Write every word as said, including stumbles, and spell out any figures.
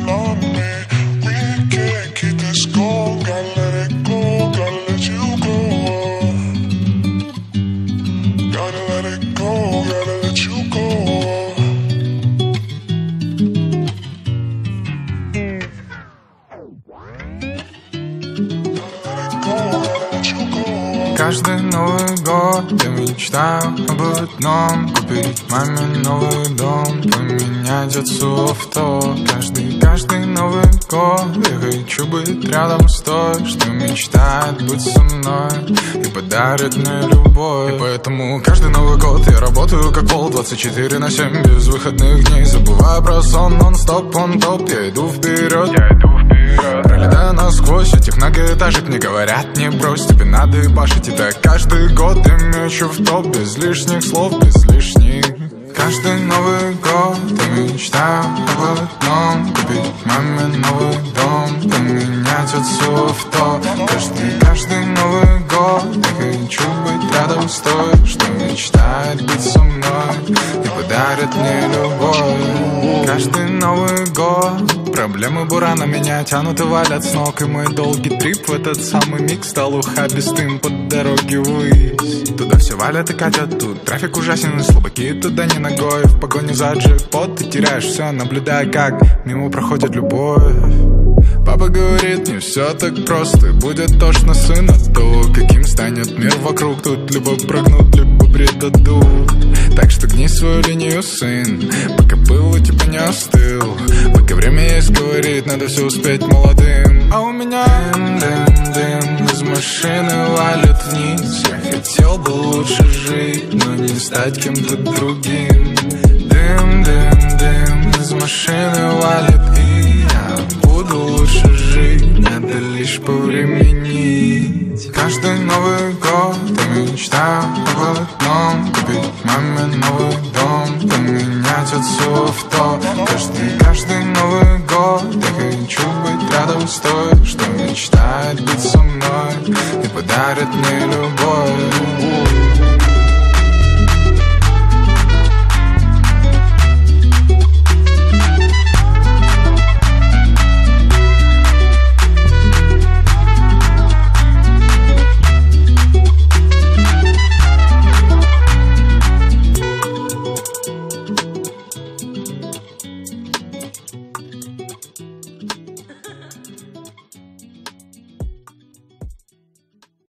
on me. We can't keep this going. Gotta let it go, gotta let you go. Gotta let it go, gotta let you go. Каждый Новый год я мечтаю об одном: купить маме новый дом, поменять отцу авто. Каждый, каждый Новый год я хочу быть рядом с той, что мечтает быть со мной и подарит мне любовь. И поэтому каждый Новый год я работаю как вол, двадцать четыре на семь, без выходных дней. Забываю про сон, нон-стоп, он топ. Я иду вперед, я иду вперед, пролетаю насквозь этих многоэтажек. Мне говорят, не брось, тебе надо и башить. И так каждый год я мечу в топ, без лишних слов, без лишних. Каждый Новый год я мечтаю об одном: купить маме новый дом, поменять отцу авто. Каждый, каждый Новый год я хочу быть рядом с той, что мечтает быть со мной и подарит мне любовь. Каждый Новый год проблемы бурана меня тянут и валят с ног. И мой долгий трип в этот самый миг стал ухабистым по дороге ввысь. Туда все валят и катят, тут трафик ужасен, и слабаки туда не ногой. В погоне за джекпот ты теряешь все, наблюдая, как мимо проходит любовь. Папа говорит, не все так просто, будет тошно сына то, каким станет мир вокруг. Тут либо прыгнут, либо предадут. Так что гни свою линию, сын, пока пыл у тебя не остыл. Пока время есть, говорит, надо все успеть молодым. А у меня дым, дым, дым из машины валит вниз. Я хотел бы лучше жить, но не стать кем-то другим. Дым, дым, дым из машины валит, и я буду лучше жить, надо лишь повременить. Каждый Новый год я мечтаю об одном: купить маме новый дом, поменять отцу авто. Каждый, каждый Новый год я хочу быть рядом с той,